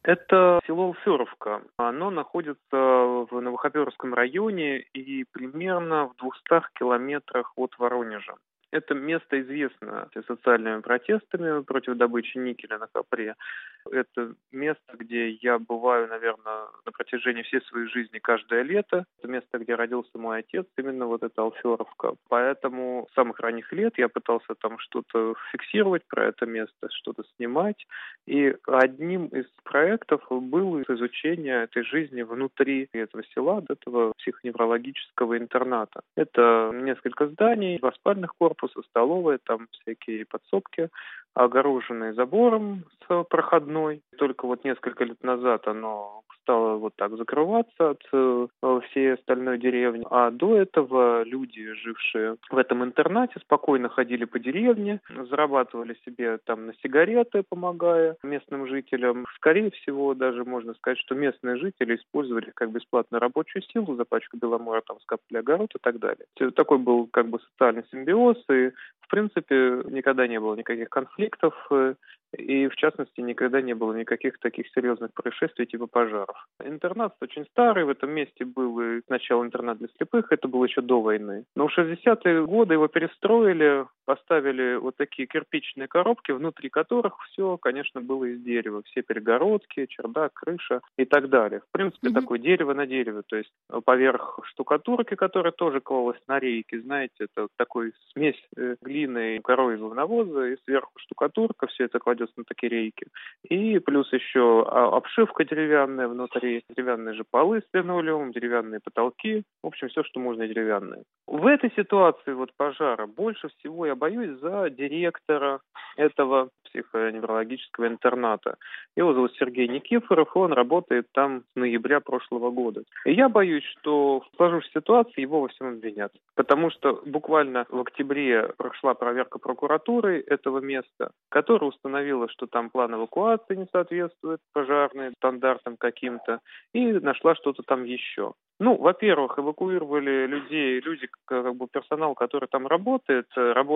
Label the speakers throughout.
Speaker 1: Это село Алферовка. Оно находится в Новохоперском районе и примерно в 200 километрах от Воронежа. Это место известно социальными протестами против добычи никеля на Копре. Это место, где я бываю, наверное, на протяжении всей своей жизни каждое лето. Это место, где родился мой отец, именно вот эта Алферовка. Поэтому с самых ранних лет я пытался там что-то фиксировать про это место, что-то снимать. И одним из проектов было изучение этой жизни внутри этого села, этого психоневрологического интерната. Это несколько зданий, два спальных корпуса, столовая, там всякие подсобки, огороженные забором с проходной. Только вот несколько лет назад оно стало вот так закрываться от всей остальной деревни. А до этого люди, жившие в этом интернате, спокойно ходили по деревне, зарабатывали себе там на сигареты, помогая местным жителям. Скорее всего, даже можно сказать, что местные жители использовали как бесплатную рабочую силу за пачку беломора, там скапали огород и так далее. Такой был как бы социальный симбиоз, и в принципе никогда не было никаких конфликтов, и, в частности, никогда не было никаких таких серьезных происшествий типа пожаров. Интернат очень старый, в этом месте был и сначала интернат для слепых, это было еще до войны. Но в 60-е годы его перестроили, поставили вот такие кирпичные коробки, внутри которых все, конечно, было из дерева. Все перегородки, чердак, крыша и так далее. В принципе, такое дерево на дереве, то есть поверх штукатурки, которая тоже клалась на рейки, знаете, это такой смесь глины, коровьего навоза, и сверху штукатурка, все это кладется на такие рейки. И плюс еще обшивка деревянная внутри, деревянные же полы с линолеумом, деревянные потолки, в общем, все, что можно деревянное. В этой ситуации вот пожара больше всего я боюсь за директора этого психоневрологического интерната. Его зовут Сергей Никифоров, и он работает там с ноября прошлого года. И я боюсь, что в сложившейся ситуации его во всем обвинят. Потому что буквально в октябре прошла проверка прокуратуры этого места, которая установила, что там план эвакуации не соответствует пожарным стандартам каким-то, и нашла что-то там еще. Ну, во-первых, эвакуировали люди, как бы персонал, который там работает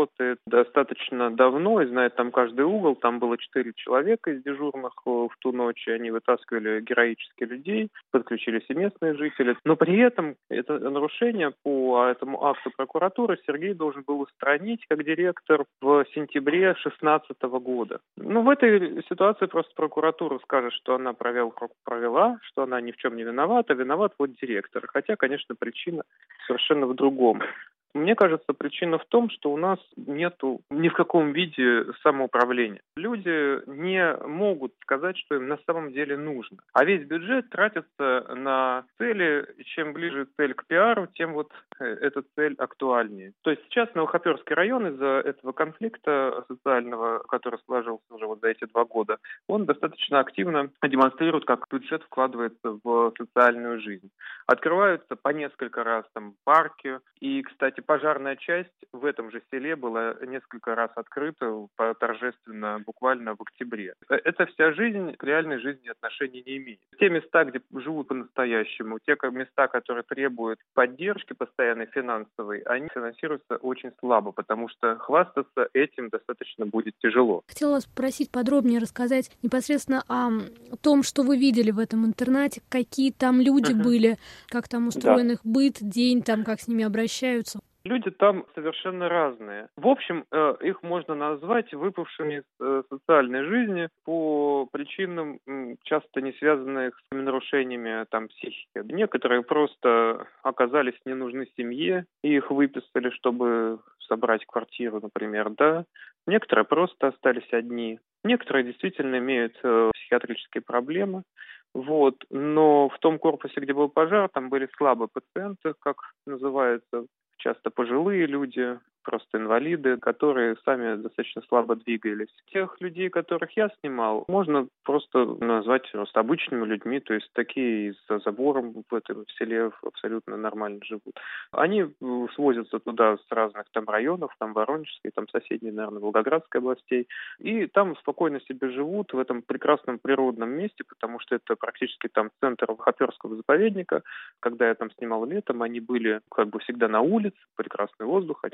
Speaker 1: достаточно давно и знает там каждый угол. Там было 4 человека из дежурных в ту ночь, и они вытаскивали героически людей, подключились и местные жители. Но при этом это нарушение по этому акту прокуратуры Сергей должен был устранить как директор в сентябре 2016 года. Ну, в этой ситуации просто прокуратура скажет, что она провела, что она ни в чем не виновата, виноват вот директор. Хотя, конечно, причина совершенно в другом. Мне кажется, причина в том, что у нас нету ни в каком виде самоуправления. Люди не могут сказать, что им на самом деле нужно. А весь бюджет тратится на цели, чем ближе цель к пиару, тем вот эта цель актуальнее. То есть сейчас Новохоперский район из-за этого конфликта социального, который сложился уже вот за эти 2 года, он достаточно активно демонстрирует, как бюджет вкладывается в социальную жизнь. Открываются по несколько раз там парки. И, кстати, пожарная часть в этом же селе была несколько раз открыта торжественно, буквально в октябре. Эта вся жизнь к реальной жизни отношения не имеет. Те места, где живут по-настоящему, те места, которые требуют поддержки постоянной финансовой, они финансируются очень слабо, потому что хвастаться этим достаточно будет тяжело.
Speaker 2: Хотела вас попросить подробнее рассказать непосредственно о том, что вы видели в этом интернате, какие там люди были, как там устроен их быт, день, там, как с ними обращаются.
Speaker 1: Люди там совершенно разные. В общем, их можно назвать выпавшими из социальной жизни по причинам, часто не связанных с нарушениями там, психики. Некоторые просто оказались не нужны семье, и их выписали, чтобы собрать квартиру, например, да. Некоторые просто остались одни. Некоторые действительно имеют психиатрические проблемы. Вот. Но в том корпусе, где был пожар, там были слабые пациенты, как называется, часто пожилые люди, просто инвалиды, которые сами достаточно слабо двигались. Тех людей, которых я снимал, можно просто назвать просто обычными людьми, то есть такие с забором в этом селе абсолютно нормально живут. Они свозятся туда с разных там районов, там Воронежской, там соседней, наверное, Волгоградской областей, и там спокойно себе живут в этом прекрасном природном месте, потому что это практически там центр Хоперского заповедника. Когда я там снимал летом, они были как бы всегда на улице, прекрасный воздух, они там гуляли,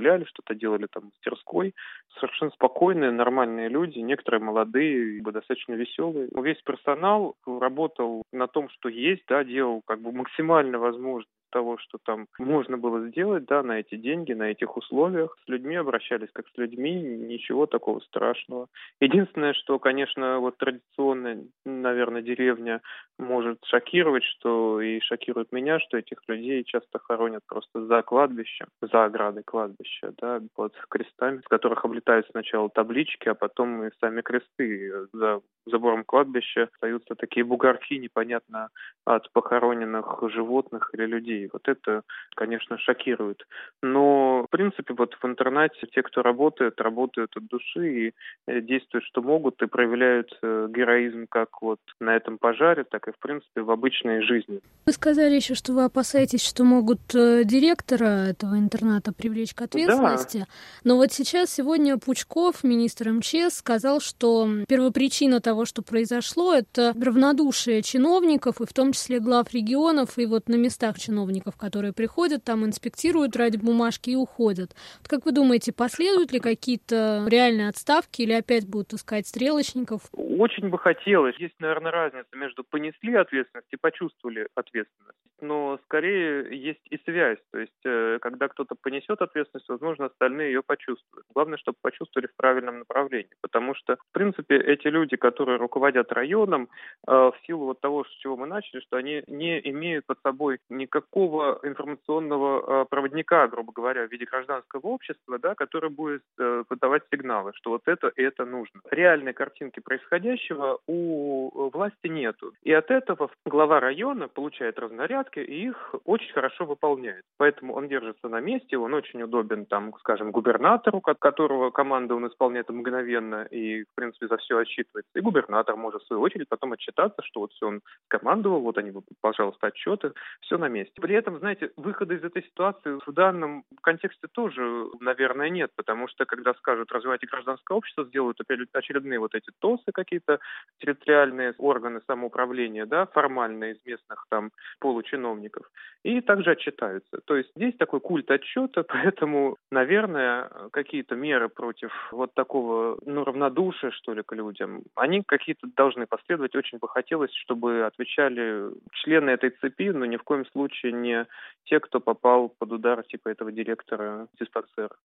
Speaker 1: управляли, что-то делали там в мастерской. Совершенно спокойные, нормальные люди, некоторые молодые, достаточно веселые. Весь персонал работал на том, что есть, да, делал как бы максимально возможно того, что там можно было сделать, да, на эти деньги, на этих условиях. С людьми обращались как с людьми, ничего такого страшного. Единственное, что, конечно, вот традиционная, наверное, деревня может шокировать, что и шокирует меня, что этих людей часто хоронят просто за кладбищем, за оградой кладбища, да, под крестами, с которых облетают сначала таблички, а потом и сами кресты. За забором кладбища остаются такие бугорки, непонятно от похороненных животных или людей. Вот это, конечно, шокирует. Но, в принципе, вот в интернате те, кто работают от души и действуют, что могут, и проявляют героизм как вот на этом пожаре, так и, в принципе, в обычной жизни.
Speaker 2: Вы сказали еще, что вы опасаетесь, что могут директора этого интерната привлечь к ответственности. Да. Но вот сегодня Пучков, министр МЧС, сказал, что первопричина того, что произошло, это равнодушие чиновников, и в том числе глав регионов, и вот на местах чиновников, которые приходят, там инспектируют ради бумажки и уходят. Вот как вы думаете, последуют ли какие-то реальные отставки или опять будут искать стрелочников?
Speaker 1: Очень бы хотелось. Есть, наверное, разница между понесли ответственность и почувствовали ответственность. Но скорее есть и связь. То есть, когда кто-то понесет ответственность, возможно, остальные ее почувствуют. Главное, чтобы почувствовали в правильном направлении. Потому что, в принципе, эти люди, которые руководят районом, в силу вот того, с чего мы начали, что они не имеют под собой никакого информационного проводника, грубо говоря, в виде гражданского общества, да, который будет подавать сигналы, что вот это нужно. Реальной картинки происходящего у власти нету. И от этого глава района получает разнарядки и их очень хорошо выполняет. Поэтому он держится на месте, он очень удобен, там, скажем, губернатору, которого команду он исполняет мгновенно и, в принципе, за все отчитывается. И губернатор может, в свою очередь, потом отчитаться, что вот все он командовал, вот они, пожалуйста, отчеты, все на месте. При этом, знаете, выхода из этой ситуации в данном контексте тоже, наверное, нет, потому что, когда скажут развивайте гражданское общество, сделают опять очередные вот эти ТОСы какие-то, территориальные органы самоуправления, да, формальные из местных там получиновников, и также отчитаются. То есть здесь такой культ отчета, поэтому, наверное, какие-то меры против вот такого, равнодушия, что ли, к людям, они какие-то должны последовать. Очень бы хотелось, чтобы отвечали члены этой цепи, но ни в коем случае не те, кто попал под удар типа этого директора диспансера.